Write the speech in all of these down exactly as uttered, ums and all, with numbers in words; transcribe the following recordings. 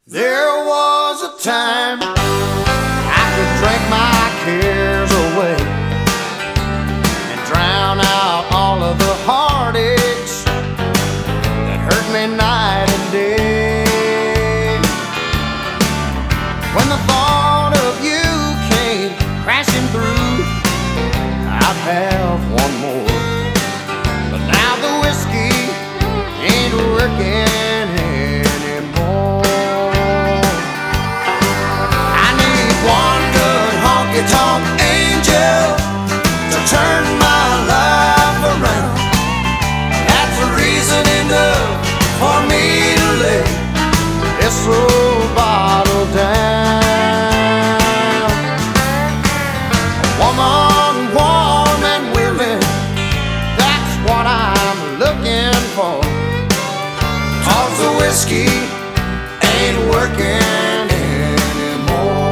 There was a time I could drink my cares away and drown out all of the heartaches that hurt me night and day. When the thought of you came crashing through, I'd have one more, but now the whiskey ain't working anymore. I need one good honky-tonk angel to turn my life around. That's a reason enough for me to lay this old bottle down. A woman warm and willing, that's what I'm looking for. 'Cause the whiskey ain't working anymore.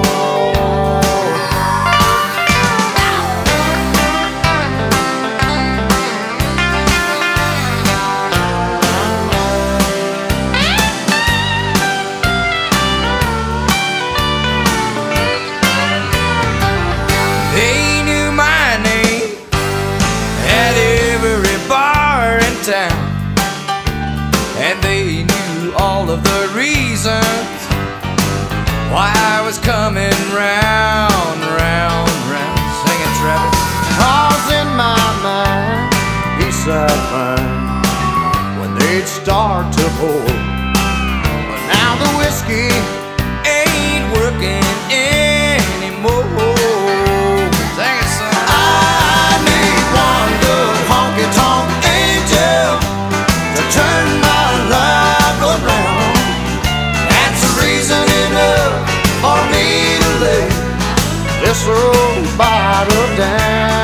They knew my name at every bar in town, and they knew all of the reasons why I was coming round, round, round. Sing it, Travis. 'Cause in my mind, beside mine, when they'd start to pour, but now the whiskey Ain't working anymore. Sing it, son. I need one good honky-tonk angel to turn my life around. That's a reason enough for me to lay this old bottle down.